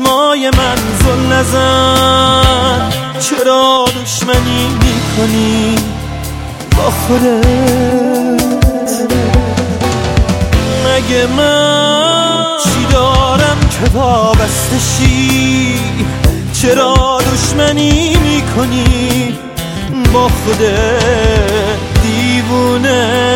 چشمای من زل نزن، چرا دشمنی میکنی با خودت؟ مگه من چی دارم که وابسته شی؟ چرا دشمنی میکنی با خودت دیوونه؟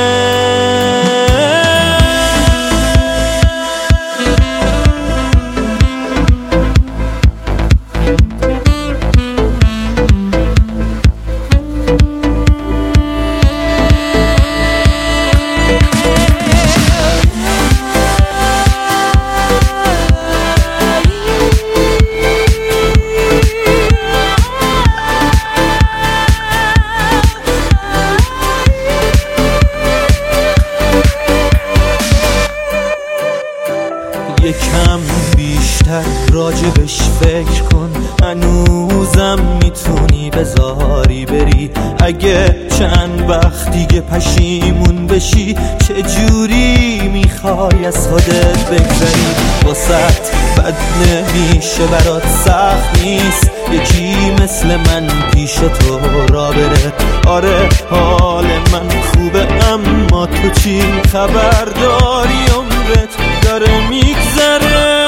یکم بیشتر راجبش فکر کن، هنوزم میتونی بذاری بری. اگه چند وقت دیگه پشیمون بشی، چجوری میخوای از خودت بگذری؟ واسط بد نمیشه، برات سخت نیست یکی مثل من پیش تو را بره. آره حال من خوبه، اما تو چی خبر داری؟ عمرت داره میگذره.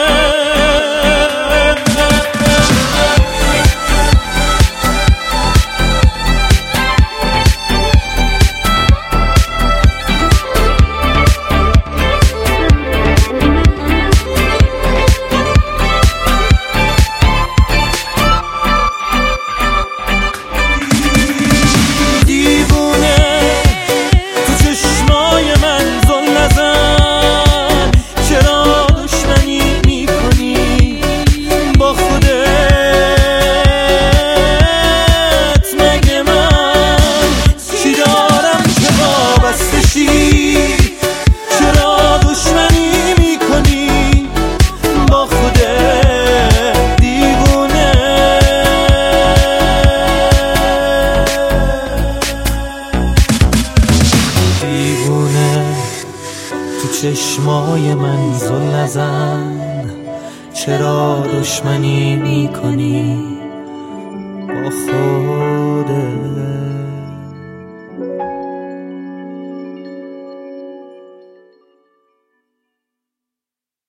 چشمای من زل نزن، چرا دشمنی میکنی با خودت؟